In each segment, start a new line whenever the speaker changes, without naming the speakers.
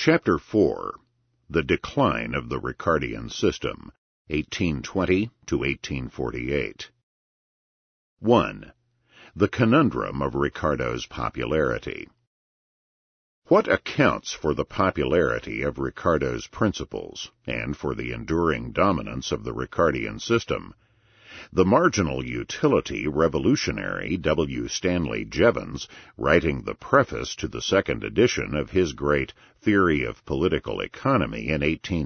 Chapter 4. The Decline of the Ricardian System, 1820 to 1848. 1. The Conundrum of Ricardo's Popularity. What accounts for the popularity of Ricardo's principles, and for the enduring dominance of the Ricardian system? The marginal utility revolutionary W. Stanley Jevons, writing the preface to the second edition of his great Theory of Political Economy in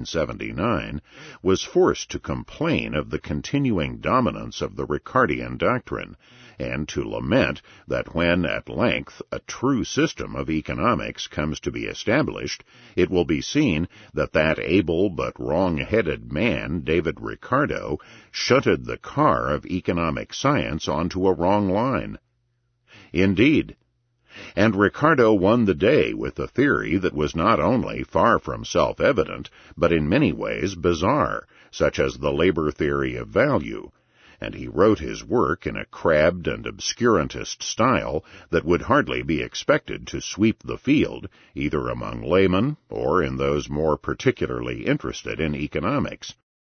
1879, was forced to complain of the continuing dominance of the Ricardian doctrine, and to lament that when at length a true system of economics comes to be established, it will be seen that that able but wrong-headed man, David Ricardo, shunted the car of economic science onto a wrong line. Indeed. And Ricardo won the day with a theory that was not only far from self-evident, but in many ways bizarre, such as the labor theory of value, and he wrote his work in a crabbed and obscurantist style that would hardly be expected to sweep the field, either among laymen or in those more particularly interested in economics.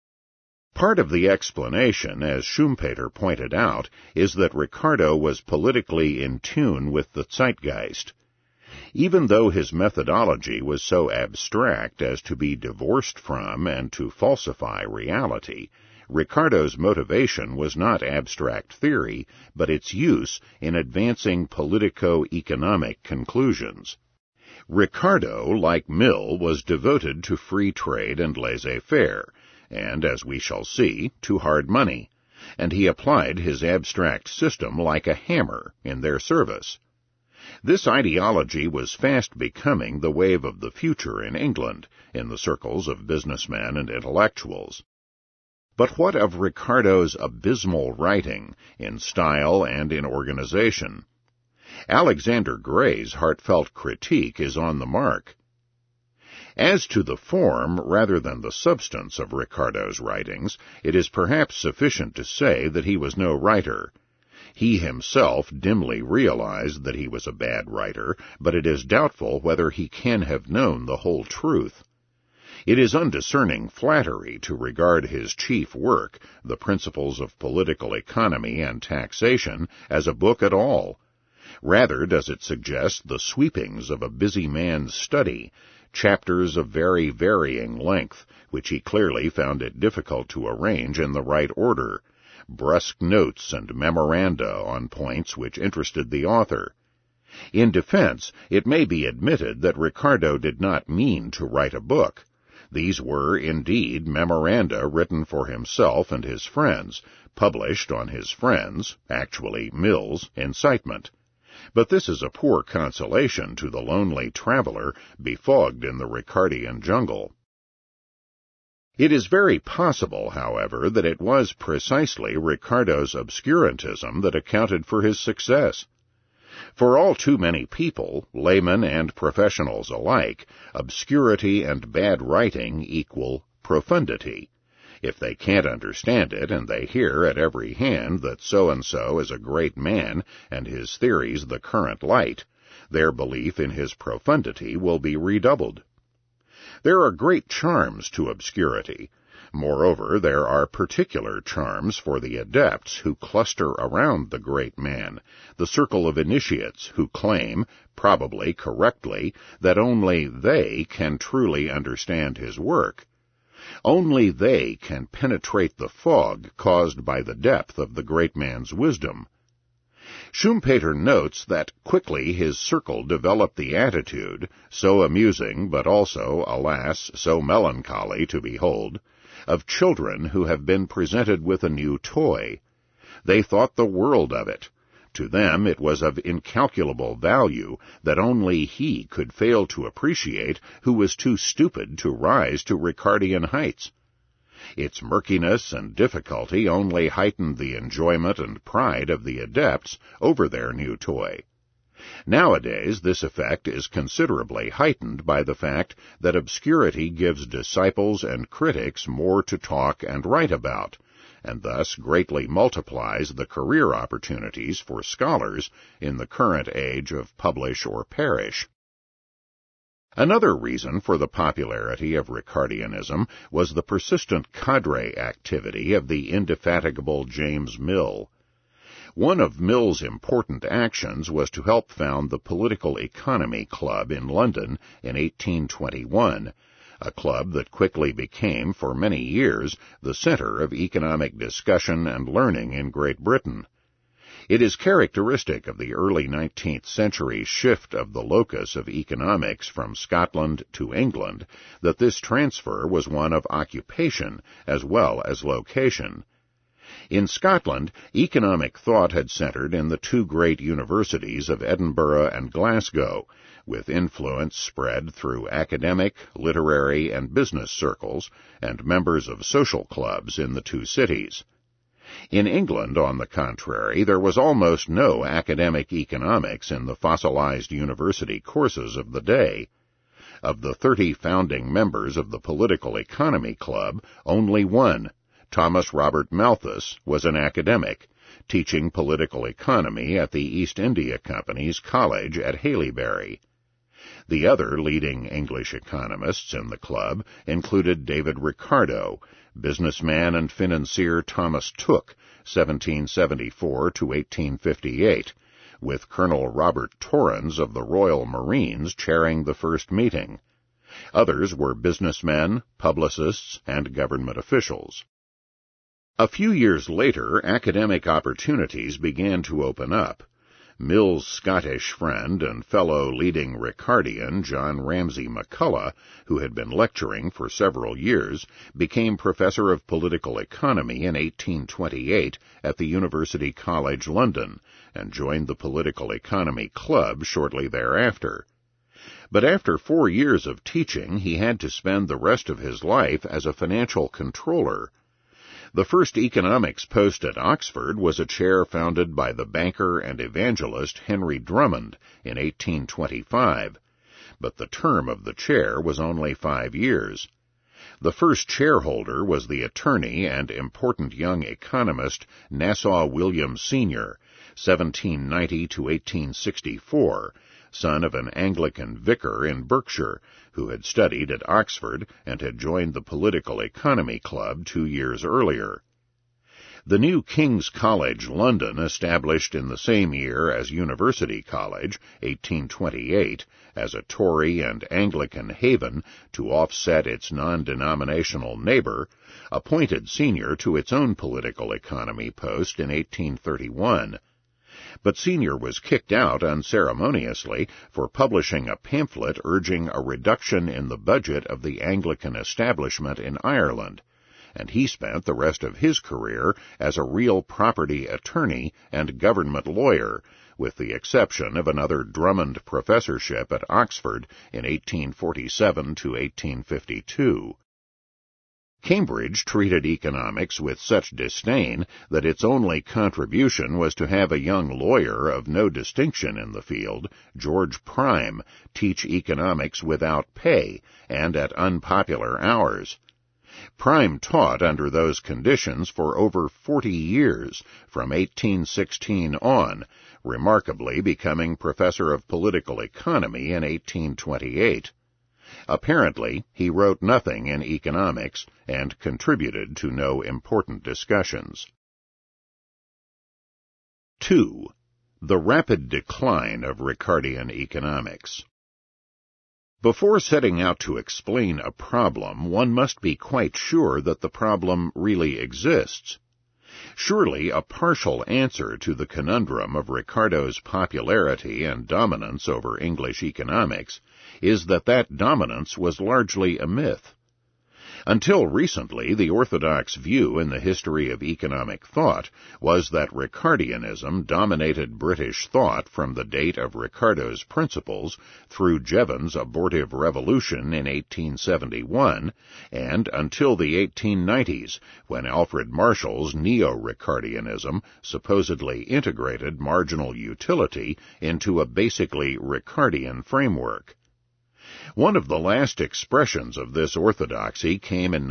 Part of the explanation, as Schumpeter pointed out, is that Ricardo was politically in tune with the zeitgeist. Even though his methodology was so abstract as to be divorced from and to falsify reality, Ricardo's motivation was not abstract theory, but its use in advancing politico-economic conclusions. Ricardo, like Mill, was devoted to free trade and laissez-faire, and, as we shall see, to hard money, and he applied his abstract system like a hammer in their service. This ideology was fast becoming the wave of the future in England, in the circles of businessmen and intellectuals. But what of Ricardo's abysmal writing, in style and in organization? Alexander Gray's heartfelt critique is on the mark. As to the form rather than the substance of Ricardo's writings, it is perhaps sufficient to say that he was no writer. He himself dimly realized that he was a bad writer, but it is doubtful whether he can have known the whole truth. It is undiscerning flattery to regard his chief work, The Principles of Political Economy and Taxation, as a book at all. Rather does it suggest the sweepings of a busy man's study, chapters of very varying length, which he clearly found it difficult to arrange in the right order, brusque notes and memoranda on points which interested the author. In defense, it may be admitted that Ricardo did not mean to write a book. These were, indeed, memoranda written for himself and his friends, published on his friends', actually Mill's, incitement. But this is a poor consolation to the lonely traveler befogged in the Ricardian jungle. It is very possible, however, that it was precisely Ricardo's obscurantism that accounted for his success. For all too many people, laymen and professionals alike, obscurity and bad writing equal profundity. If they can't understand it, and they hear at every hand that so-and-so is a great man and his theories the current light, their belief in his profundity will be redoubled. There are great charms to obscurity. Moreover, there are particular charms for the adepts who cluster around the great man, the circle of initiates who claim, probably correctly, that only they can truly understand his work. Only they can penetrate the fog caused by the depth of the great man's wisdom. Schumpeter notes that quickly his circle developed the attitude, so amusing but also, alas, so melancholy to behold, of children who have been presented with a new toy. They thought the world of it. To them it was of incalculable value that only he could fail to appreciate who was too stupid to rise to Ricardian heights. Its murkiness and difficulty only heightened the enjoyment and pride of the adepts over their new toy. Nowadays this effect is considerably heightened by the fact that obscurity gives disciples and critics more to talk and write about, and thus greatly multiplies the career opportunities for scholars in the current age of publish or perish. Another reason for the popularity of Ricardianism was the persistent cadre activity of the indefatigable James Mill. One of Mill's important actions was to help found the Political Economy Club in London in 1821, a club that quickly became, for many years, the center of economic discussion and learning in Great Britain. It is characteristic of the early 19th century shift of the locus of economics from Scotland to England that this transfer was one of occupation as well as location. In Scotland, economic thought had centered in the two great universities of Edinburgh and Glasgow, with influence spread through academic, literary, and business circles, and members of social clubs in the two cities. In England, on the contrary, there was almost no academic economics in the fossilized university courses of the day. Of the 30 founding members of the Political Economy Club, only one, Thomas Robert Malthus, was an academic, teaching political economy at the East India Company's college at Haileybury. The other leading English economists in the club included David Ricardo, businessman and financier Thomas Tooke, 1774 to 1858, with Colonel Robert Torrens of the Royal Marines chairing the first meeting. Others were businessmen, publicists, and government officials. A few years later, academic opportunities began to open up. Mill's Scottish friend and fellow leading Ricardian, John Ramsay McCullough, who had been lecturing for several years, became professor of political economy in 1828 at the University College London, and joined the Political Economy Club shortly thereafter. But after 4 years of teaching, he had to spend the rest of his life as a financial controller. The first economics post at Oxford was a chair founded by the banker and evangelist Henry Drummond in 1825, but the term of the chair was only 5 years. The first chairholder was the attorney and important young economist Nassau William Sr., 1790 to 1864, son of an Anglican vicar in Berkshire, who had studied at Oxford and had joined the Political Economy Club 2 years earlier. The new King's College London, established in the same year as University College, 1828, as a Tory and Anglican haven to offset its non-denominational neighbor, appointed Senior to its own political economy post in 1831. But Senior was kicked out unceremoniously for publishing a pamphlet urging a reduction in the budget of the Anglican establishment in Ireland, and he spent the rest of his career as a real property attorney and government lawyer, with the exception of another Drummond professorship at Oxford in 1847 to 1852. Cambridge treated economics with such disdain that its only contribution was to have a young lawyer of no distinction in the field, George Prime, teach economics without pay and at unpopular hours. Prime taught under those conditions for over 40 years, from 1816 on, remarkably becoming professor of political economy in 1828. Apparently, he wrote nothing in economics and contributed to no important discussions. 2. The rapid decline of Ricardian economics. Before setting out to explain a problem, one must be quite sure that the problem really exists. Surely a partial answer to the conundrum of Ricardo's popularity and dominance over English economics is that that dominance was largely a myth. Until recently, the orthodox view in the history of economic thought was that Ricardianism dominated British thought from the date of Ricardo's principles through Jevons' abortive revolution in 1871 and until the 1890s, when Alfred Marshall's neo-Ricardianism supposedly integrated marginal utility into a basically Ricardian framework. One of the last expressions of this orthodoxy came in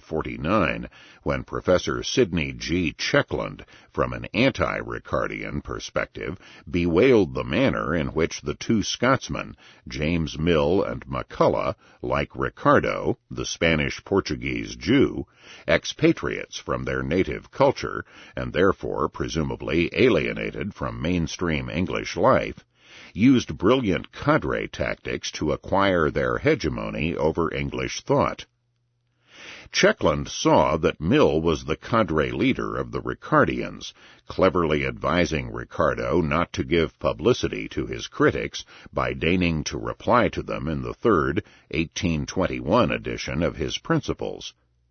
1949, when Professor Sidney G. Checkland, from an anti-Ricardian perspective, bewailed the manner in which the two Scotsmen, James Mill and McCulloch, like Ricardo, the Spanish-Portuguese Jew, expatriates from their native culture, and therefore presumably alienated from mainstream English life, used brilliant cadre tactics to acquire their hegemony over English thought. Checkland saw that Mill was the cadre leader of the Ricardians, cleverly advising Ricardo not to give publicity to his critics by deigning to reply to them in the third, 1821 edition of his Principles.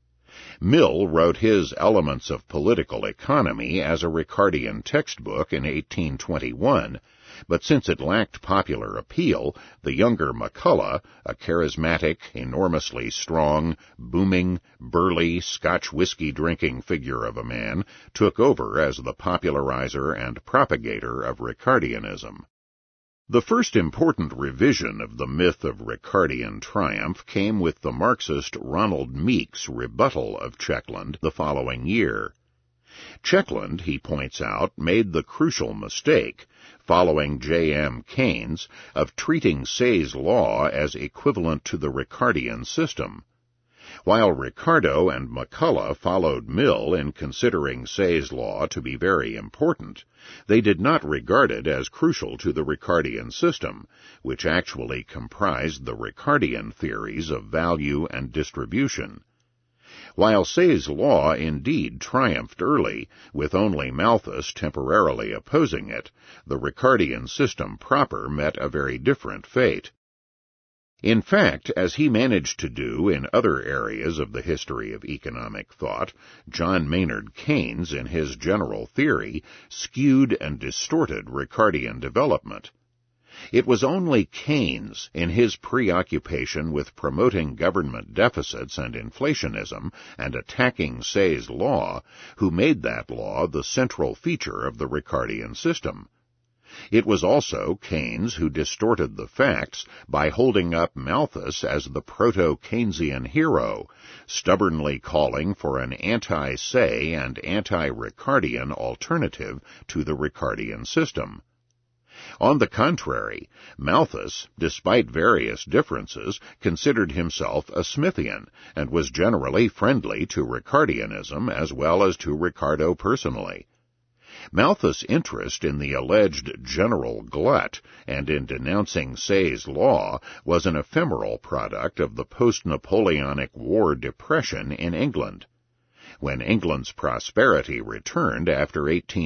Mill wrote his Elements of Political Economy as a Ricardian textbook in 1821, but since it lacked popular appeal, the younger McCulloch, a charismatic, enormously strong, booming, burly, Scotch whiskey-drinking figure of a man, took over as the popularizer and propagator of Ricardianism. The first important revision of the myth of Ricardian triumph came with the Marxist Ronald Meek's rebuttal of Checkland the following year. Checkland, he points out, made the crucial mistake, following J.M. Keynes, of treating Say's law as equivalent to the Ricardian system. While Ricardo and McCulloch followed Mill in considering Say's law to be very important, they did not regard it as crucial to the Ricardian system, which actually comprised the Ricardian theories of value and distribution. While Say's law indeed triumphed early, with only Malthus temporarily opposing it, the Ricardian system proper met a very different fate. In fact, as he managed to do in other areas of the history of economic thought, John Maynard Keynes, in his general theory, skewed and distorted Ricardian development. It was only Keynes, in his preoccupation with promoting government deficits and inflationism and attacking Say's law, who made that law the central feature of the Ricardian system. It was also Keynes who distorted the facts by holding up Malthus as the proto-Keynesian hero, stubbornly calling for an anti-Say and anti-Ricardian alternative to the Ricardian system. On the contrary, Malthus, despite various differences, considered himself a Smithian, and was generally friendly to Ricardianism as well as to Ricardo personally. Malthus' interest in the alleged general glut and in denouncing Say's law was an ephemeral product of the post-Napoleonic War depression in England. When England's prosperity returned after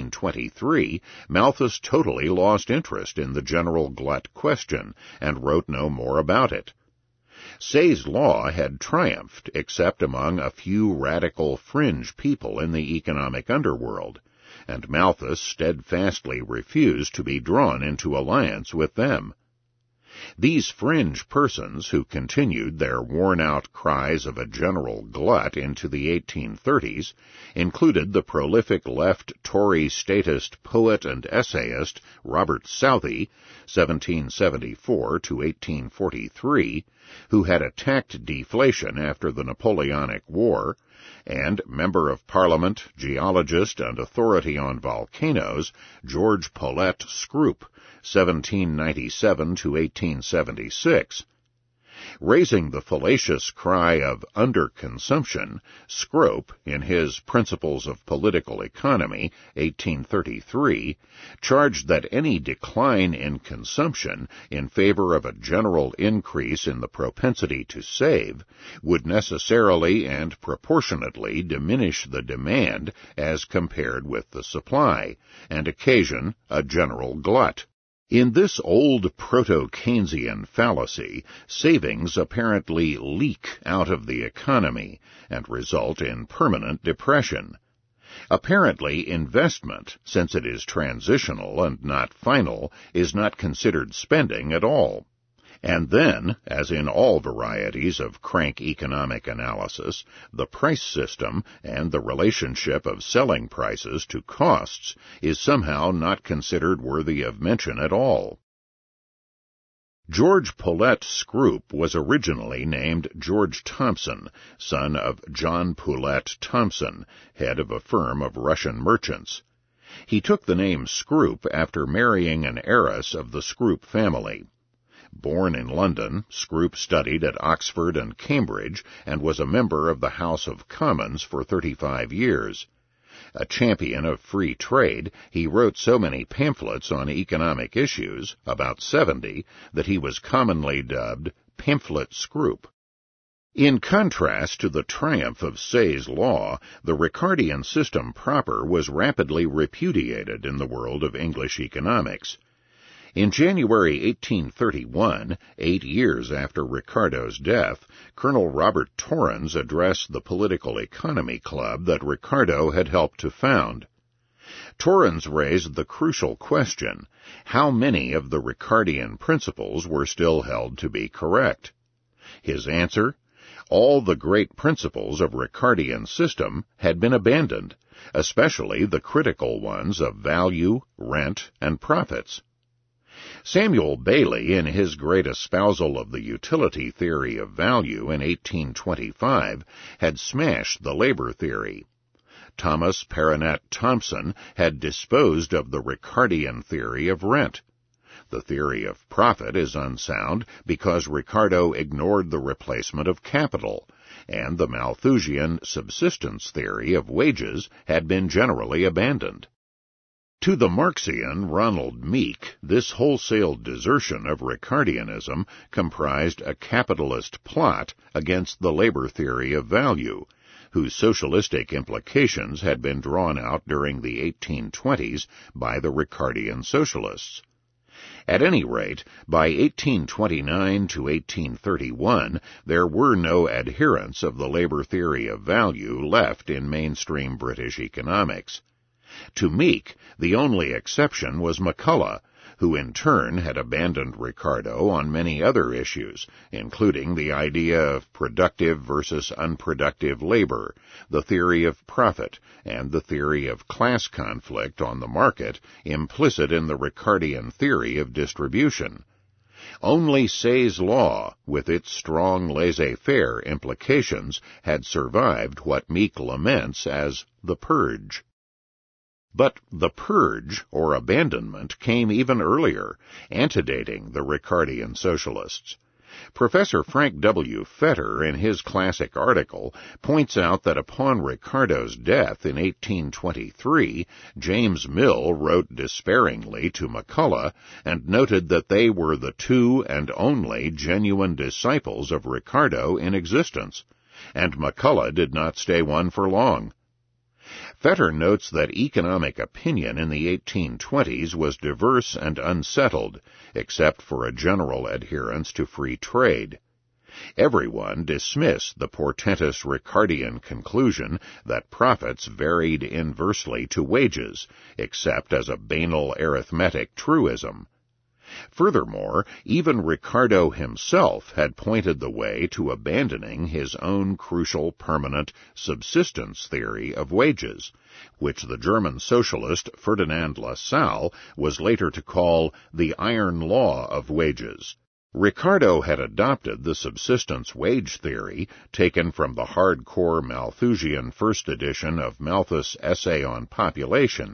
1823, Malthus totally lost interest in the general glut question and wrote no more about it. Say's law had triumphed except among a few radical fringe people in the economic underworld, and Malthus steadfastly refused to be drawn into alliance with them. These fringe persons, who continued their worn-out cries of a general glut into the 1830s, included the prolific left Tory statist poet and essayist Robert Southey, 1774 to 1843, who had attacked deflation after the Napoleonic War, and Member of Parliament, geologist, and authority on volcanoes, George Paulette Scrope, 1797 to 1876. Raising the fallacious cry of underconsumption, Scrope, in his Principles of Political Economy, 1833, charged that any decline in consumption in favor of a general increase in the propensity to save would necessarily and proportionately diminish the demand as compared with the supply, and occasion a general glut. In this old proto-Keynesian fallacy, savings apparently leak out of the economy and result in permanent depression. Apparently, investment, since it is transitional and not final, is not considered spending at all. And then, as in all varieties of crank economic analysis, the price system and the relationship of selling prices to costs is somehow not considered worthy of mention at all. George Poulett Scroop was originally named George Thompson, son of John Poulett Thompson, head of a firm of Russian merchants. He took the name Scroop after marrying an heiress of the Scroop family. Born in London, Scroop studied at Oxford and Cambridge and was a member of the House of Commons for 35 years. A champion of free trade, he wrote so many pamphlets on economic issues, about 70, that he was commonly dubbed Pamphlet Scroop. In contrast to the triumph of Say's law, the Ricardian system proper was rapidly repudiated in the world of English economics. In January 1831, 8 years after Ricardo's death, Colonel Robert Torrens addressed the Political Economy Club that Ricardo had helped to found. Torrens raised the crucial question: how many of the Ricardian principles were still held to be correct? His answer: all the great principles of Ricardian system had been abandoned, especially the critical ones of value, rent, and profits. Samuel Bailey, in his great espousal of the utility theory of value in 1825, had smashed the labor theory. Thomas Perronet Thompson had disposed of the Ricardian theory of rent. The theory of profit is unsound because Ricardo ignored the replacement of capital, and the Malthusian subsistence theory of wages had been generally abandoned. To the Marxian Ronald Meek, this wholesale desertion of Ricardianism comprised a capitalist plot against the labor theory of value, whose socialistic implications had been drawn out during the 1820s by the Ricardian socialists. At any rate, by 1829 to 1831, there were no adherents of the labor theory of value left in mainstream British economics. To Meek, the only exception was McCulloch, who in turn had abandoned Ricardo on many other issues, including the idea of productive versus unproductive labor, the theory of profit, and the theory of class conflict on the market implicit in the Ricardian theory of distribution. Only Say's law, with its strong laissez-faire implications, had survived what Meek laments as the purge. But the purge, or abandonment, came even earlier, antedating the Ricardian socialists. Professor Frank W. Fetter, in his classic article, points out that upon Ricardo's death in 1823, James Mill wrote despairingly to McCulloch and noted that they were the two and only genuine disciples of Ricardo in existence, and McCulloch did not stay one for long. Fetter notes that economic opinion in the 1820s was diverse and unsettled, except for a general adherence to free trade. Everyone dismissed the portentous Ricardian conclusion that profits varied inversely to wages, except as a banal arithmetic truism. Furthermore, even Ricardo himself had pointed the way to abandoning his own crucial permanent subsistence theory of wages, which the German socialist Ferdinand Lassalle was later to call the iron law of wages. Ricardo had adopted the subsistence wage theory taken from the hardcore Malthusian first edition of Malthus' Essay on Population,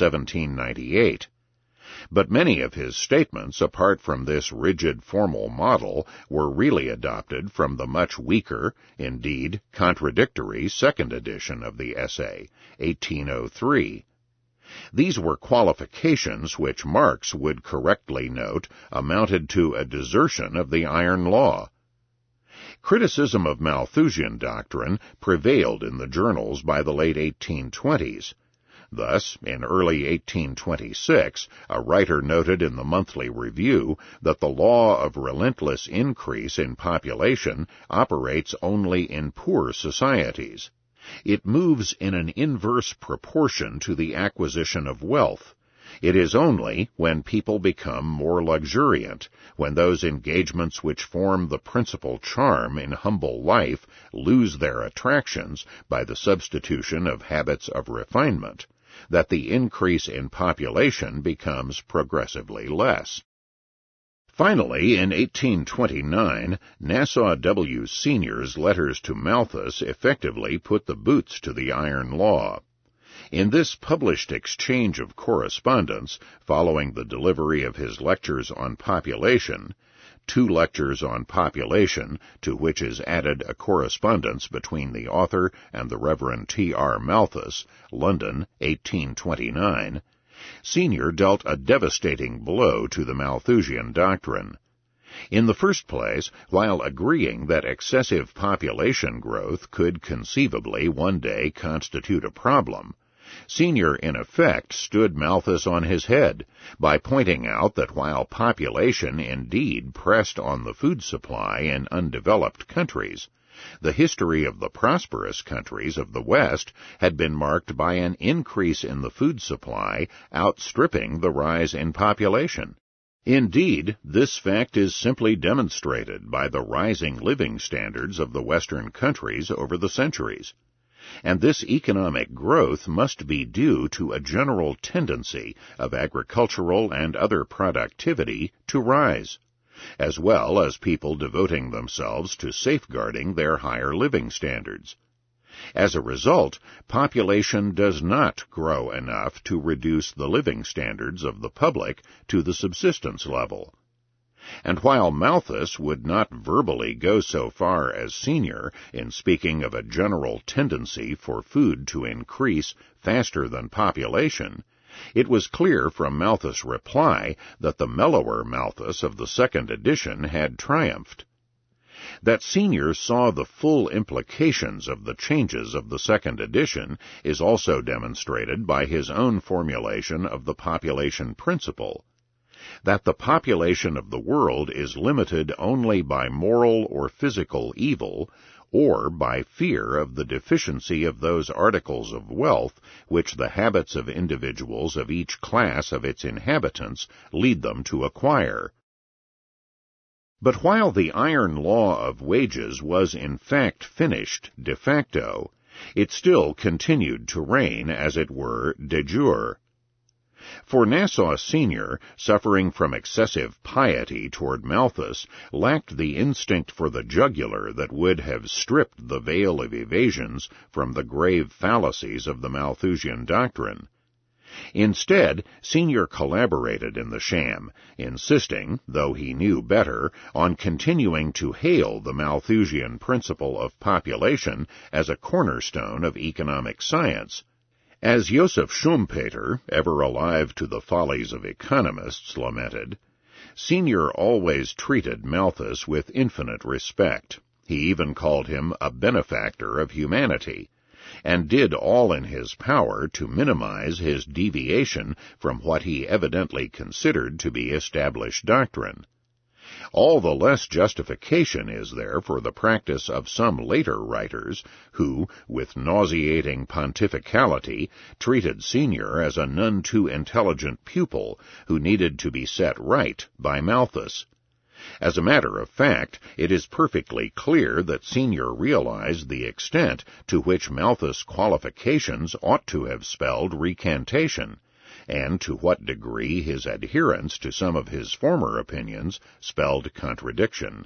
1798. But many of his statements, apart from this rigid formal model, were really adopted from the much weaker, indeed contradictory, second edition of the essay, 1803. These were qualifications which Marx would correctly note amounted to a desertion of the iron law. Criticism of Malthusian doctrine prevailed in the journals by the late 1820s. Thus, in early 1826, a writer noted in the Monthly Review that the law of relentless increase in population operates only in poor societies. It moves in an inverse proportion to the acquisition of wealth. It is only when people become more luxuriant, when those engagements which form the principal charm in humble life lose their attractions by the substitution of habits of refinement, that the increase in population becomes progressively less. Finally, in 1829, Nassau W. Sr.'s letters to Malthus effectively put the boots to the iron law. In this published exchange of correspondence, following the delivery of his lectures on population, 2 lectures on population, to which is added a correspondence between the author and the Reverend T.R. Malthus, London, 1829, Sr. dealt a devastating blow to the Malthusian doctrine. In the first place, while agreeing that excessive population growth could conceivably one day constitute a problem, Sr. in effect stood Malthus on his head by pointing out that while population indeed pressed on the food supply in undeveloped countries, the history of the prosperous countries of the West had been marked by an increase in the food supply outstripping the rise in population. Indeed, this fact is simply demonstrated by the rising living standards of the Western countries over the centuries. And this economic growth must be due to a general tendency of agricultural and other productivity to rise, as well as people devoting themselves to safeguarding their higher living standards. As a result, population does not grow enough to reduce the living standards of the public to the subsistence level. And while Malthus would not verbally go so far as Sr. in speaking of a general tendency for food to increase faster than population, it was clear from Malthus' reply that the mellower Malthus of the second edition had triumphed. That Sr. saw the full implications of the changes of the second edition is also demonstrated by his own formulation of the population principle, that the population of the world is limited only by moral or physical evil, or by fear of the deficiency of those articles of wealth which the habits of individuals of each class of its inhabitants lead them to acquire. But while the iron law of wages was in fact finished de facto, it still continued to reign, as it were, de jure. For Nassau Sr., suffering from excessive piety toward Malthus, lacked the instinct for the jugular that would have stripped the veil of evasions from the grave fallacies of the Malthusian doctrine. Instead, Sr. collaborated in the sham, insisting, though he knew better, on continuing to hail the Malthusian principle of population as a cornerstone of economic science. As Joseph Schumpeter, ever alive to the follies of economists, lamented, Sr. always treated Malthus with infinite respect. He even called him a benefactor of humanity, and did all in his power to minimize his deviation from what he evidently considered to be established doctrine. All the less justification is there for the practice of some later writers who, with nauseating pontificality, treated Sr. as a none too intelligent pupil who needed to be set right by Malthus. As a matter of fact, it is perfectly clear that Sr. realized the extent to which Malthus' qualifications ought to have spelled recantation, and to what degree his adherence to some of his former opinions spelled contradiction.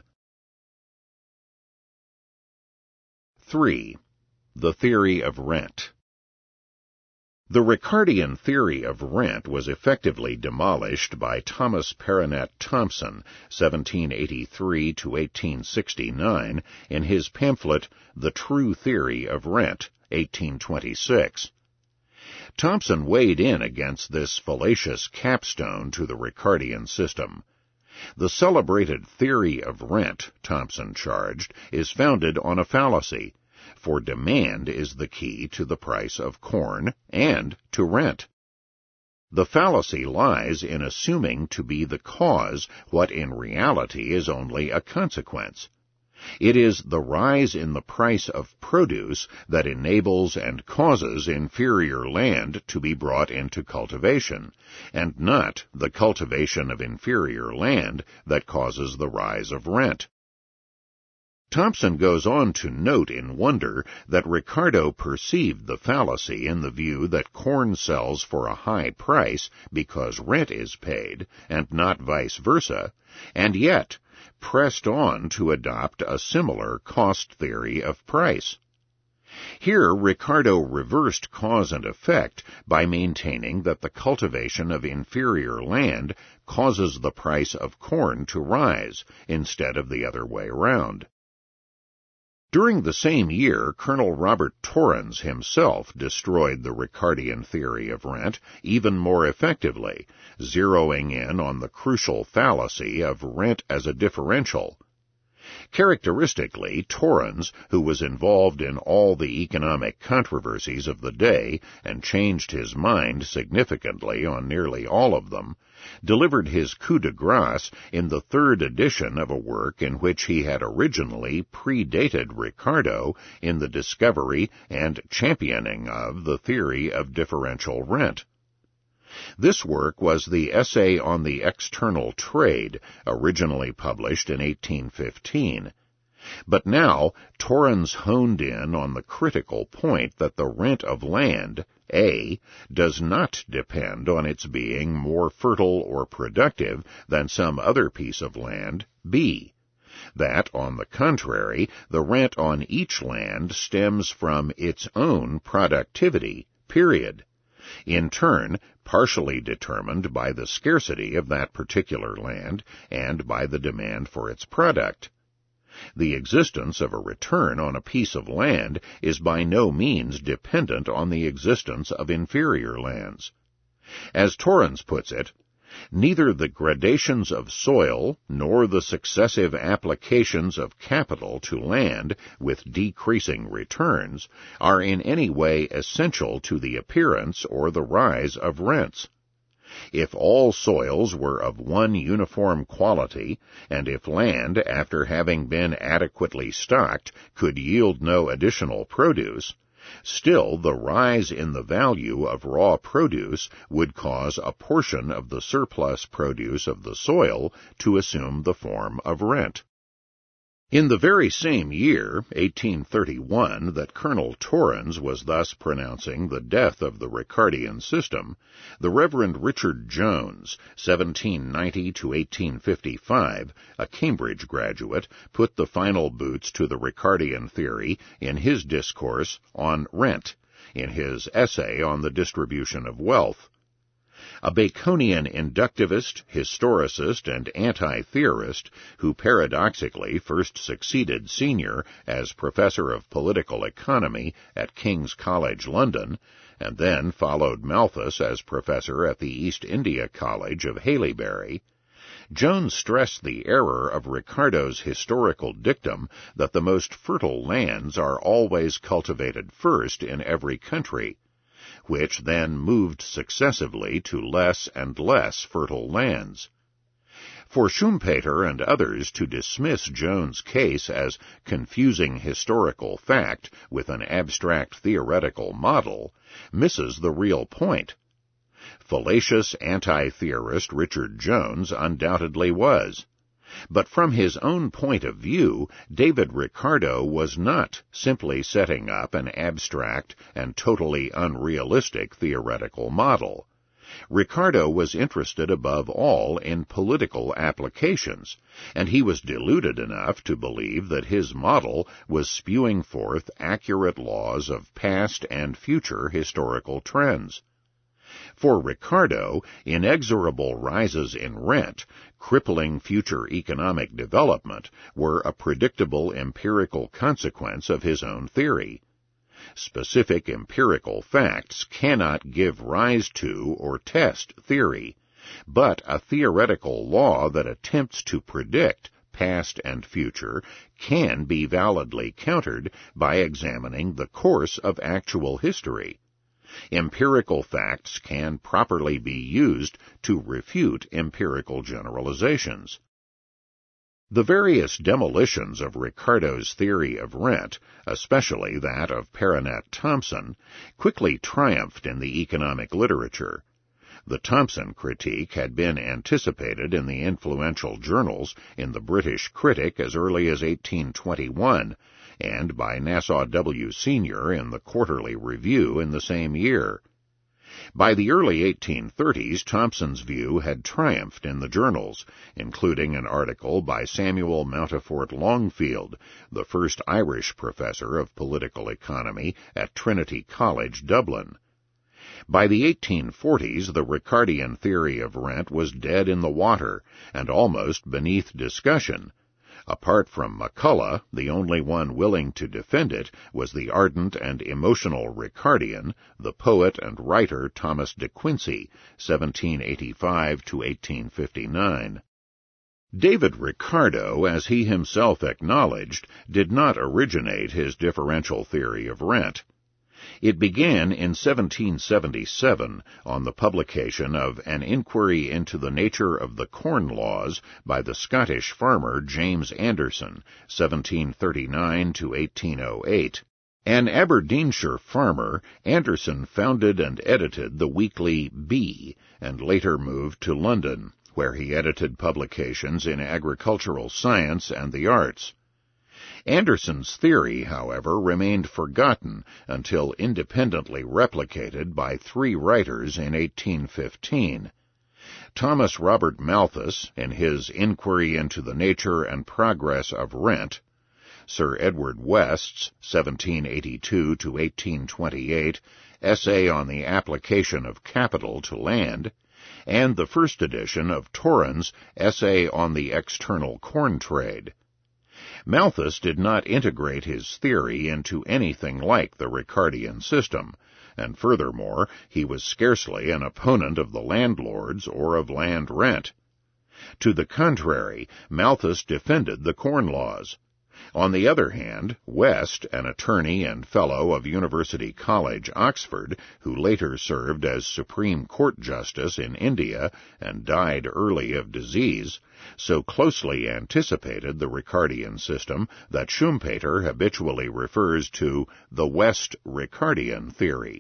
3. The theory of rent. The Ricardian theory of rent was effectively demolished by Thomas Perronet Thompson, 1783 to 1869, in his pamphlet The True Theory of Rent, 1826. Thompson weighed in against this fallacious capstone to the Ricardian system. The celebrated theory of rent, Thompson charged, is founded on a fallacy, for demand is the key to the price of corn and to rent. The fallacy lies in assuming to be the cause what in reality is only a consequence. It is the rise in the price of produce that enables and causes inferior land to be brought into cultivation, and not the cultivation of inferior land that causes the rise of rent. Thompson goes on to note in wonder that Ricardo perceived the fallacy in the view that corn sells for a high price because rent is paid, and not vice versa, and yet pressed on to adopt a similar cost theory of price. Here, Ricardo reversed cause and effect by maintaining that the cultivation of inferior land causes the price of corn to rise, instead of the other way around. During the same year, Colonel Robert Torrens himself destroyed the Ricardian theory of rent even more effectively, zeroing in on the crucial fallacy of rent as a differential. Characteristically, Torrens, who was involved in all the economic controversies of the day and changed his mind significantly on nearly all of them, delivered his coup de grace in the third edition of a work in which he had originally predated Ricardo in the discovery and championing of the theory of differential rent. This work was the Essay on the External Trade, originally published in 1815. But now Torrens honed in on the critical point that the rent of land, A, does not depend on its being more fertile or productive than some other piece of land, B. That, on the contrary, the rent on each land stems from its own productivity, period. In turn, partially determined by the scarcity of that particular land and by the demand for its product. The existence of a return on a piece of land is by no means dependent on the existence of inferior lands. As Torrens puts it, neither the gradations of soil nor the successive applications of capital to land with decreasing returns are in any way essential to the appearance or the rise of rents. If all soils were of one uniform quality, and if land, after having been adequately stocked, could yield no additional produce, still the rise in the value of raw produce would cause a portion of the surplus produce of the soil to assume the form of rent. In the very same year, 1831, that Colonel Torrens was thus pronouncing the death of the Ricardian system, the Reverend Richard Jones, 1790 to 1855, a Cambridge graduate, put the final boots to the Ricardian theory in his discourse on rent, in his essay on the distribution of wealth. A Baconian inductivist, historicist, and anti-theorist, who paradoxically first succeeded Senior as Professor of Political Economy at King's College London, and then followed Malthus as Professor at the East India College of Haileybury, Jones stressed the error of Ricardo's historical dictum that the most fertile lands are always cultivated first in every country, which then moved successively to less and less fertile lands. For Schumpeter and others to dismiss Jones' case as confusing historical fact with an abstract theoretical model misses the real point. Fallacious anti-theorist Richard Jones undoubtedly was. But from his own point of view, David Ricardo was not simply setting up an abstract and totally unrealistic theoretical model. Ricardo was interested above all in political applications, and he was deluded enough to believe that his model was spewing forth accurate laws of past and future historical trends. For Ricardo, inexorable rises in rent, crippling future economic development, were a predictable empirical consequence of his own theory. Specific empirical facts cannot give rise to or test theory, but a theoretical law that attempts to predict past and future can be validly countered by examining the course of actual history. Empirical facts can properly be used to refute empirical generalizations. The various demolitions of Ricardo's theory of rent, especially that of Paranet Thompson, quickly triumphed in the economic literature. The Thompson critique had been anticipated in the influential journals in the British Critic as early as 1821, and by Nassau W. Sr. in the Quarterly Review in the same year. By the early 1830s, Thompson's view had triumphed in the journals, including an article by Samuel Mountfort Longfield, the first Irish professor of political economy at Trinity College, Dublin. By the 1840s, the Ricardian theory of rent was dead in the water and almost beneath discussion. Apart from McCulloch, the only one willing to defend it was the ardent and emotional Ricardian, the poet and writer Thomas de Quincey, 1785 to 1859. David Ricardo, as he himself acknowledged, did not originate his differential theory of rent. It began in 1777 on the publication of An Inquiry into the Nature of the Corn Laws by the Scottish farmer James Anderson, 1739 to 1808. An Aberdeenshire farmer, Anderson founded and edited the weekly Bee, and later moved to London, where he edited publications in agricultural science and the arts. Anderson's theory, however, remained forgotten until independently replicated by three writers in 1815. Thomas Robert Malthus, in his Inquiry into the Nature and Progress of Rent, Sir Edward West's 1782 to 1828 Essay on the Application of Capital to Land, and the first edition of Torrens' Essay on the External Corn Trade. Malthus did not integrate his theory into anything like the Ricardian system, and furthermore, he was scarcely an opponent of the landlords or of land rent. To the contrary, Malthus defended the Corn Laws. On the other hand, West, an attorney and fellow of University College, Oxford, who later served as Supreme Court Justice in India and died early of disease, so closely anticipated the Ricardian system that Schumpeter habitually refers to the West Ricardian theory.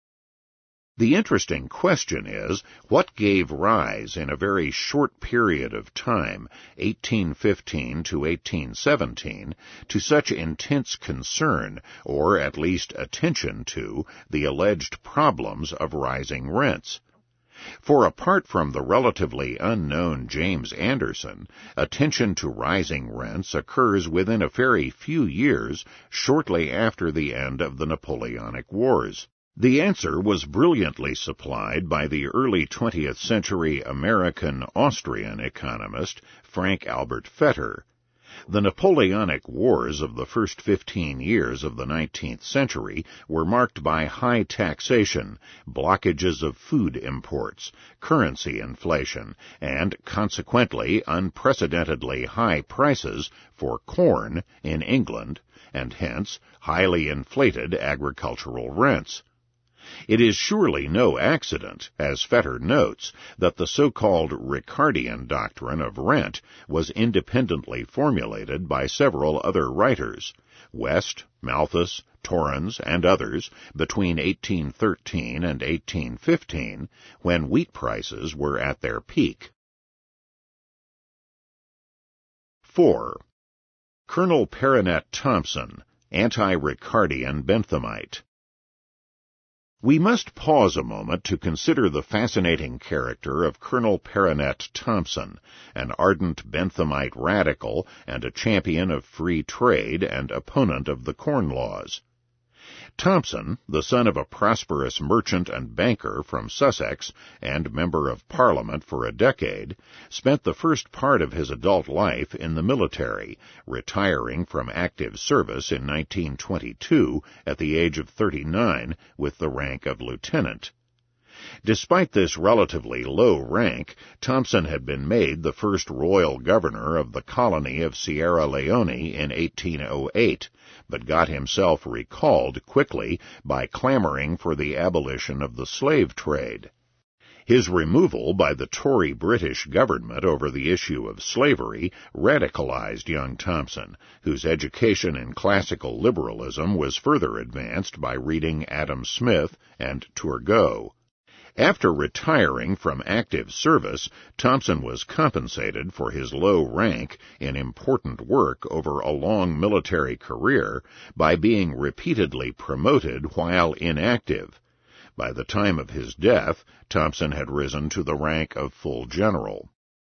The interesting question is, what gave rise in a very short period of time, 1815 to 1817, to such intense concern, or at least attention to, the alleged problems of rising rents? For apart from the relatively unknown James Anderson, attention to rising rents occurs within a very few years, shortly after the end of the Napoleonic Wars. The answer was brilliantly supplied by the early 20th century American-Austrian economist Frank Albert Fetter. The Napoleonic Wars of the first 15 years of the 19th century were marked by high taxation, blockages of food imports, currency inflation, and consequently unprecedentedly high prices for corn in England, and hence highly inflated agricultural rents. It is surely no accident, as Fetter notes, that the so-called Ricardian doctrine of rent was independently formulated by several other writers, West, Malthus, Torrens, and others, between 1813 and 1815, when wheat prices were at their peak. 4. Colonel Perronet Thompson, Anti-Ricardian Benthamite. We must pause a moment to consider the fascinating character of Colonel Perronet Thompson, an ardent Benthamite radical and a champion of free trade and opponent of the Corn Laws. Thompson, the son of a prosperous merchant and banker from Sussex and member of Parliament for a decade, spent the first part of his adult life in the military, retiring from active service in 1922 at the age of 39 with the rank of lieutenant. Despite this relatively low rank, Thompson had been made the first royal governor of the colony of Sierra Leone in 1808, but got himself recalled quickly by clamoring for the abolition of the slave trade. His removal by the Tory British government over the issue of slavery radicalized young Thompson, whose education in classical liberalism was further advanced by reading Adam Smith and Turgot. After retiring from active service, Thompson was compensated for his low rank in important work over a long military career by being repeatedly promoted while inactive. By the time of his death, Thompson had risen to the rank of full general.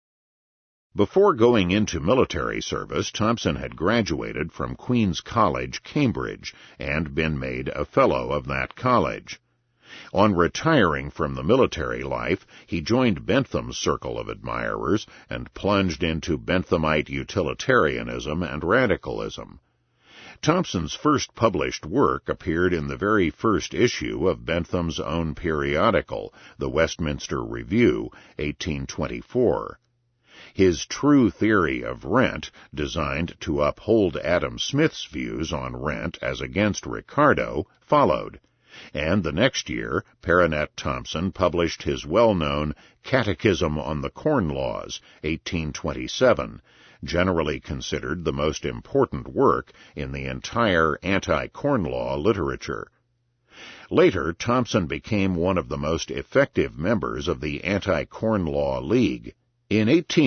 Before going into military service, Thompson had graduated from Queen's College, Cambridge, and been made a Fellow of that college. On retiring from the military life, he joined Bentham's circle of admirers and plunged into Benthamite utilitarianism and radicalism. Thompson's first published work appeared in the very first issue of Bentham's own periodical, the Westminster Review, 1824. His True Theory of Rent, designed to uphold Adam Smith's views on rent as against Ricardo, followed, and the next year Paranet Thompson published his well-known Catechism on the Corn Laws, 1827, generally considered the most important work in the entire anti-corn law literature. Later, Thompson became one of the most effective members of the Anti-Corn Law League. In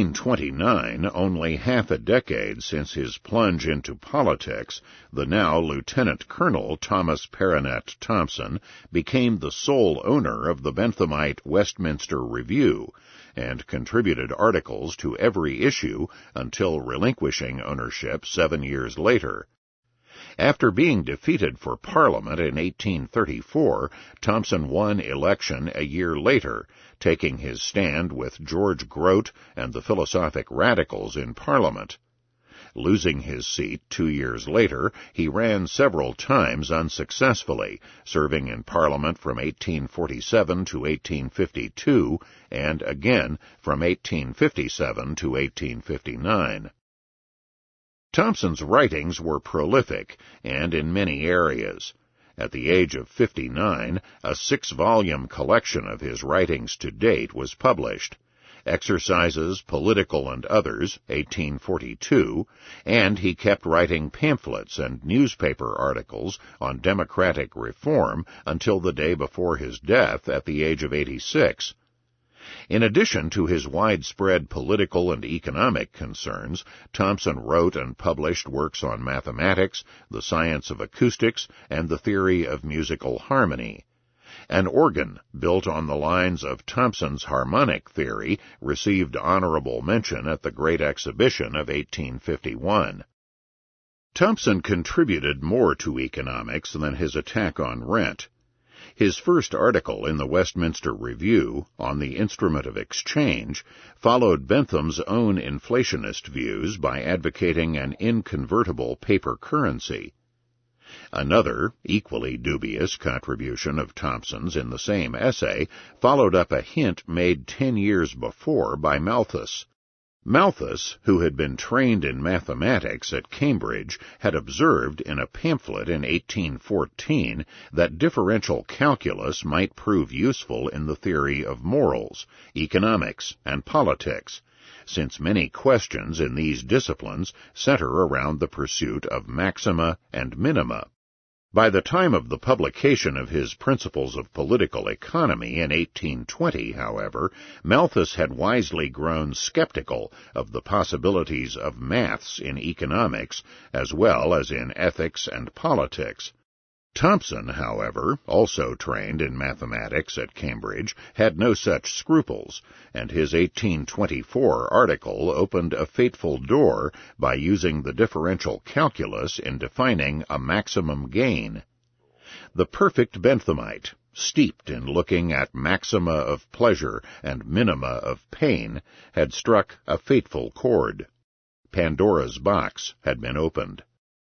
1829, only half a decade since his plunge into politics, the now Lieutenant Colonel Thomas Paranet Thompson became the sole owner of the Benthamite Westminster Review, and contributed articles to every issue until relinquishing ownership 7 years later. After being defeated for Parliament in 1834, Thompson won election a year later, taking his stand with George Grote and the Philosophic Radicals in Parliament. Losing his seat 2 years later, he ran several times unsuccessfully, serving in Parliament from 1847 to 1852, and again from 1857 to 1859. Thompson's writings were prolific, and in many areas. At the age of 59, a 6-volume collection of his writings to date was published. Exercises, Political and Others, 1842, and he kept writing pamphlets and newspaper articles on democratic reform until the day before his death at the age of 86. In addition to his widespread political and economic concerns, Thompson wrote and published works on mathematics, the science of acoustics, and the theory of musical harmony. An organ built on the lines of Thompson's harmonic theory received honorable mention at the Great Exhibition of 1851. Thompson contributed more to economics than his attack on rent. His first article in the Westminster Review, on the instrument of exchange, followed Bentham's own inflationist views by advocating an inconvertible paper currency. Another, equally dubious contribution of Thompson's in the same essay followed up a hint made 10 years before by Malthus. Malthus, who had been trained in mathematics at Cambridge, had observed in a pamphlet in 1814 that differential calculus might prove useful in the theory of morals, economics, and politics, since many questions in these disciplines center around the pursuit of maxima and minima. By the time of the publication of his Principles of Political Economy in 1820, however, Malthus had wisely grown skeptical of the possibilities of maths in economics as well as in ethics and politics. Thompson, however, also trained in mathematics at Cambridge, had no such scruples, and his 1824 article opened a fateful door by using the differential calculus in defining a maximum gain. The perfect Benthamite, steeped in looking at maxima of pleasure and minima of pain, had struck a fateful chord. Pandora's box had been opened.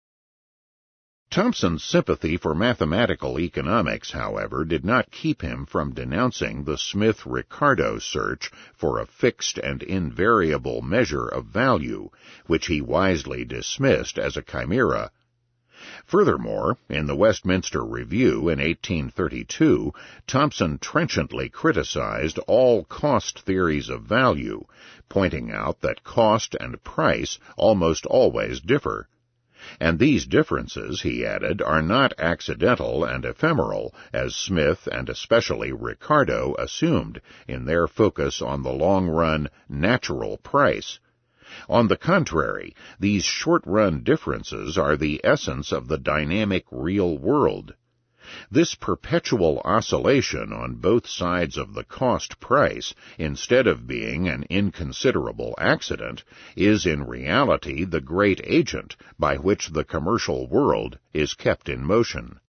Thompson's sympathy for mathematical economics, however, did not keep him from denouncing the Smith-Ricardo search for a fixed and invariable measure of value, which he wisely dismissed as a chimera. Furthermore, in the Westminster Review in 1832, Thompson trenchantly criticized all cost theories of value, pointing out that cost and price almost always differ. And these differences, he added, are not accidental and ephemeral, as Smith and especially Ricardo assumed in their focus on the long-run natural price. On the contrary, these short-run differences are the essence of the dynamic real world. This perpetual oscillation on both sides of the cost-price, instead of being an inconsiderable accident, is in reality the great agent by which the commercial world is kept in motion.